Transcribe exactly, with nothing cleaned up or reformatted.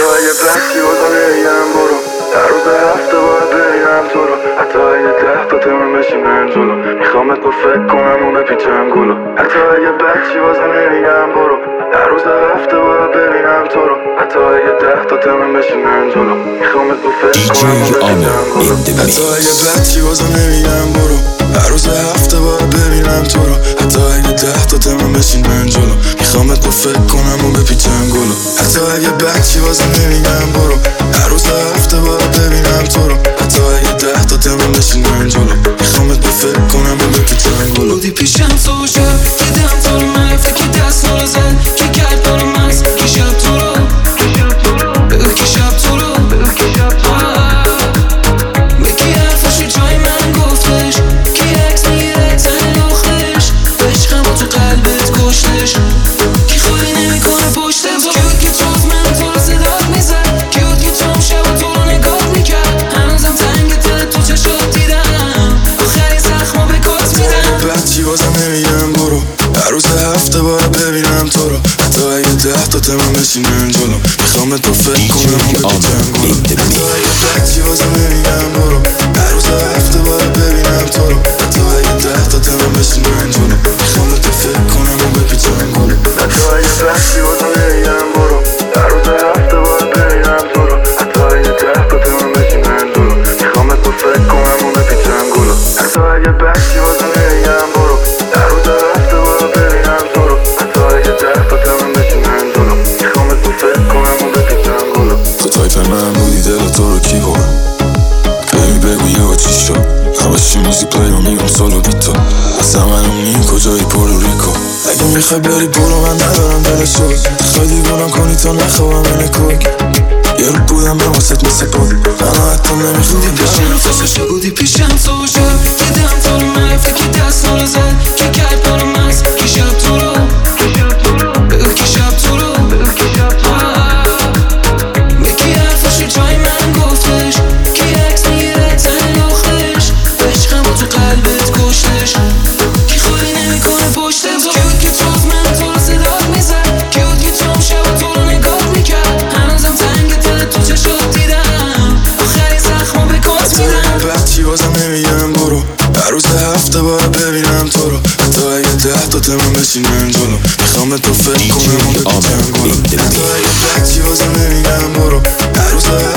حتی اگه بحثی بازم نمیگم برو، هر روز هفته باید ببینم تو رو. حتی اگه ده تا تمام بشینن جلو، میخوامت با فکر کنم و بپیچم گلو. حتی اگه بحثی بازم نمیگم برو، هر روز هفته باید ببینم تو رو. حتی اگه ده تا تمام بشینن جلو، میخوامت با فکر کنم و بپیچم گلو. حتی اگه بحثی بازم نمیگم برو، هر روز هفته باید ببینم تو رو. حتی اگه ده تا تمام بشینن جلو، میخوامت با فکر کنم و بپیچم گلو. حتی اگه بچی بازم نمیگم برو، هر روز هفته باید ببینم تو رو. حتی اگه ده تا تمام بشینن جلو، میخوامت با فکر کنم و بپیچم گلو. بودی پیشم تو شب که دم تو رو نرفته، که دست رو زد که کرد برو مز، که شب تو رو بگو، که شب تو رو بکی حرفاشو جای من گفتش، که عکس میره تن لختش، عشقم با تو قلبت کشتش، که خواهی نمیکنه پشت تو. که بود که تو از من تو رو صدات میزد، که بود که تو هم شب تو رو نگاه میکرد، هنوزم تنگ دل تو چشات دیدم، آخری زخمو به کات میدم. بچی بازم نمیگم برو، هر روز هفته باید ببینم تو رو. حتی اگه ده تا تمام بشینن جلو، میخوامت با فکر کنم و بپیچم گلو. حتی اگه بچی بازم نمیگم برو، هر روز هفته باید ببینم تو رو. حتی اگه ده تا تمام بشینن جلو، میخوامت با فکر کنم و بپیچم گلو. حتی اگه بچی بازم نمیگم برو، هر روز هفته باید ببینم تو رو. حتی اگه ده تا تمام بشینن جلو، میخوامت با فکر کنم و بپیچم گلو. حتی اگه بچی بازم نمیگم برو، هر روز هفته باید ببینم تو رو. حتی اگه ده تا تمام بشینن جلو، میخوامت با فکر کنم و بپیچم گلو. تو تایپ من بودی، دل تو رو کی برم؟ بیبی بگو یه با چی شد؟ همش موزیک پلی رو میگم سولو بی تو. اصلا منو نیم کجایی پوروریکو؟ اگه میخوای بری برو، من ندارم دل سوز. خواهی دیوونم کنی تا نخوابم این کوک. یه رو بودم من واسط مثل بود، من حتی نمیخوام پیشم تو بودی پیشم تو شب که دم تو رو نرفته، که دست رو زد که کرد برو مز، که شب تو رو بگو، که شب تو رو بکی حرفاشو جای من گفتش، که عکس میره تن لختش، عشقم با تو قلبت کشتش، که خواهی نمیکنه پشت تو. که بود که تو از من تو رو صدات میزد، که بود که تو هم شب تو رو نگاه میکرد، هنوزم تنگ دل تو چشات دیدم، آخری زخمو به کات میدم. بچی بازم نمیگم برو، هر روز هفته باید ببینم تو رو. حتی اگه ده تا تمام بشینن جلو، میخوامت با فکر کنم و بپیچم گلو. حتی اگه بچی بازم نمیگم برو، هر روز